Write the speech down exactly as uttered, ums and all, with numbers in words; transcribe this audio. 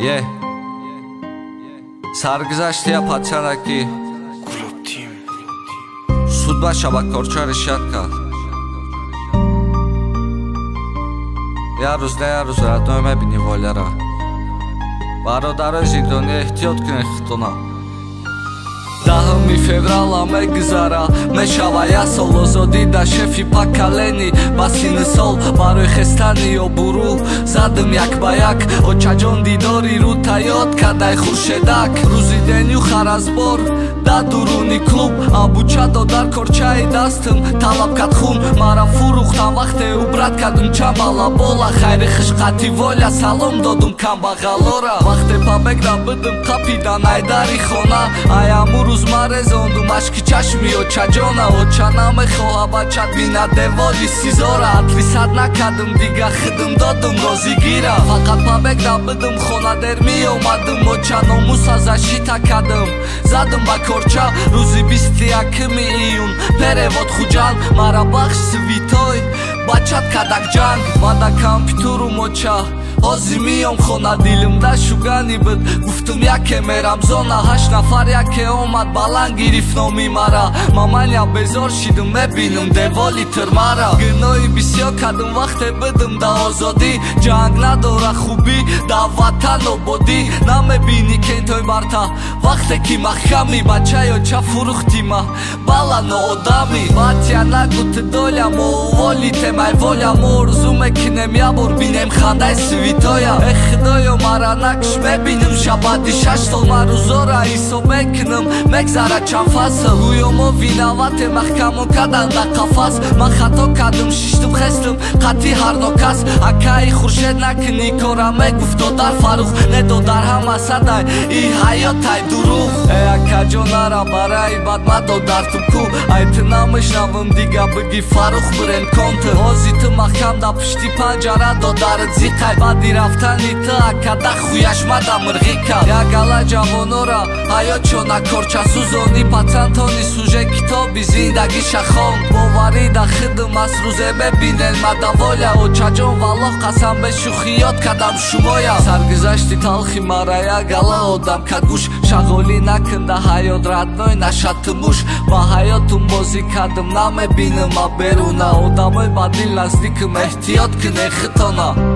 Yeah. Sargzashtiya pachanaki Sudba shaba korcha rishatka Yaruz ne yaruz radno mebini volyara Barodaro zindoni ehtiyot kune xtona Dahmi fevrala megzara Meshava yasol ozodi da shefi pakaleni Basin sol baroy khestani o buru Zadim yak bayak o chajon didori ruta yod kadai khurschedak Ruzi denyu kharazbor da duruni klub Abuchado dar korchai dastim talab kad khun Mara furukhtan vaqte ubrat kadum chamala bola Khayri khishqati volya salom dodum kambaghalora Vaqte pabegra bidim qapidan aydari khona Ayamuru Mare zondu mashki chashmi o chajona o chaname khoaba chadbina devoli sizora atli sad nakadum diga khidum dodum rozi gira faqat pabegra bidim khona der mi omadim o chanomu sazashi takadum zadim ba korcha ruzi bisti akmi iyun perevod khujan mara bakhsh svitoy bachat kadak jang vada kompyuturu mocha Ozi miyom khona dilimda shugani bid Guftum yake meram zona hash nafar yake omad balan girifno mimara Mamanya bezor shidim mebinim devoli tirmara Gnoyi bisyo kadum vaqte bidim da ozodi Jang nadora khubi da vatan obodi Namebini kentoy barta vaqte ki makhami Bachayo cha furukhtima balano odami Batya nagut dolya mo volite may volya morzume kinem yabur binem khanday Vitoya Ехдоё мара накш мебиним шабади шаштол мару зора исо мекним мегзара чанд фасл гӯё мо винавате маҳкамо кадан да қафас ман хато кардим шиштим хестим қати ҳарнокас акаи хуршед накини кора мегуфто дар фарух недо дар ҳама садай и ҳаётай дуруғ э акаҷонара бараи бад мадо дар тумку айти намешнавим дига биги фарух бирен конти ҳозити маҳкам да пишти панҷара до дарит зиқай Бади рафтани та акада хуяш мада мирғика Ягала ҷавонора ҳаёт чона корча сузони Пацантони суже китоби зиндаги шахон Бовари да хидм ас рӯзе мебинен мадаволя Очаҷон валлоҳ қасам бе шухиёт кадам шумоя Саргузашти талхи мара ягала одам кадгӯш Шағоли накин да ҳаёт радной нашатимуш Ба ҳаётум бозӣ кадим намебиним а беруна Одамои бадил наздиким эҳтиёт кин эхитона